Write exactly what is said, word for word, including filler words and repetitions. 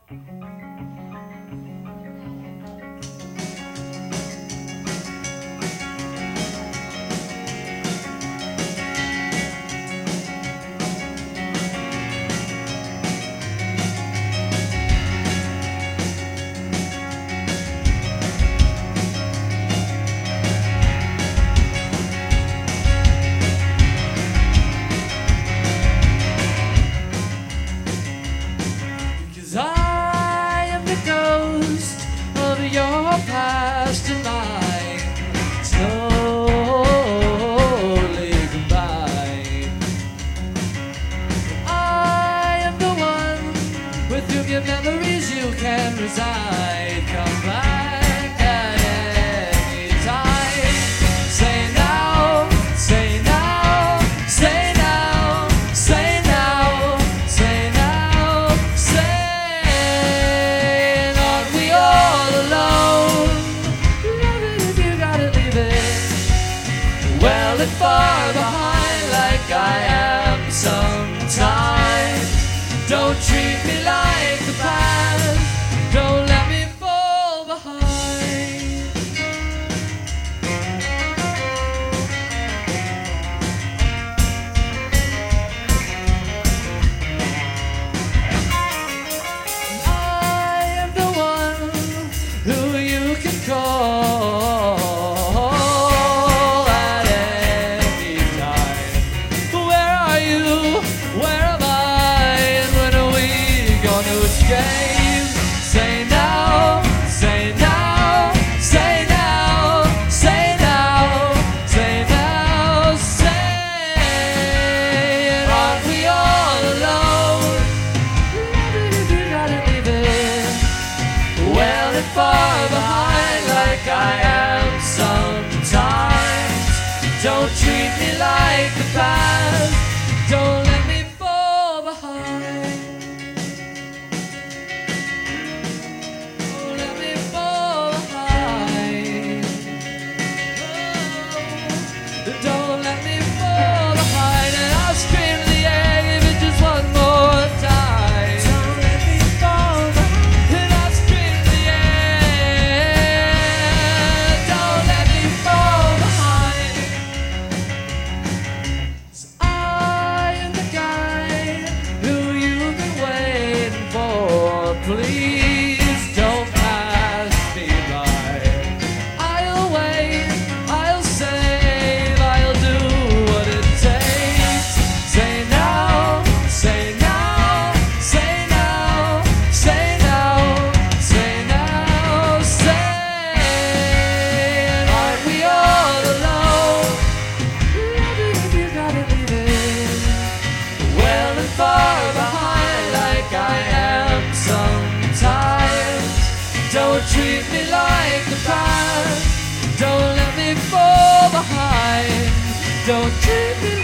Your past and mine slowly combine. I am the one with whom your memories you can reside. Come back at any time. Say now, say now, say now, say now, say now, say, aren't we all alone? Love it if you gotta leave it well and far behind, like I am sometimes. Don't treat me like the past. Don't let me fall behind. I am the one who you can call at any time. Where are you? Where am I? And when are we gonna escape? Say now, say now, say now, say now, say now, say, aren't we all alone? Love it if you gotta leave it well and far behind, like I am sometimes. Don't treat me like the past. Don't let me fall behind. Don't let me fall behind. Oh, don't let me fall behind. And I'll scream in the air, give it just one more time. Don't let me fall behind. And I'll scream in the air, don't let me fall behind. 'Cause I am the guy who you've been waiting for. Please don't pass me by. I'll wait, I'll save, I'll do what it takes. Say now, say now, say now, say now, say now, say, aren't we all alone? Love it if you gotta leave it well and far behind, like I am sometimes. Don't treat me like the past. Don't let me fall behind. Don't treat me